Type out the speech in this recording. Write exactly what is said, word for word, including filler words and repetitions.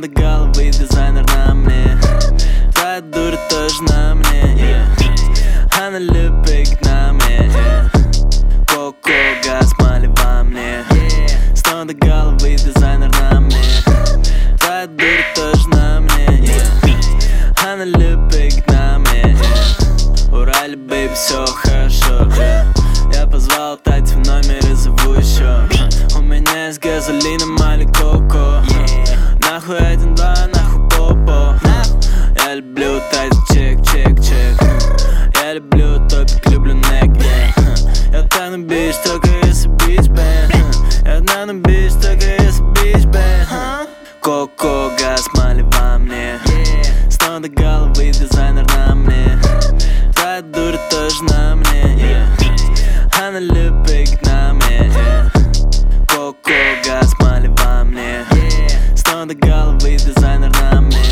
до головы дизайнер на мне. Твоя дура тоже на мне, yeah. Она любит на мне, yeah. Коко, газ, мали во мне. С ног до головы дизайнер на мне. Твоя дура тоже на мне, yeah. Она любит на мне, yeah. Урали, бэйби, все хорошо, yeah. Я позвал Тати в номер и зову еще. У меня есть газолина, мали коко. Нахуй один, два, нахуй попо. Я люблю Тати, чек, чек, чек. Я люблю топик, люблю нек, yeah. Я тану бич, только если бич бэн. Я тану бич, только если бич бэн. Коко, газ, мали во мне. С ног до головы дизайнер на мне. Твоя дура тоже на мне, yeah. Она любит на мне, yeah. Коко, газ, мали во мне. С ног до головы дизайнер на мне.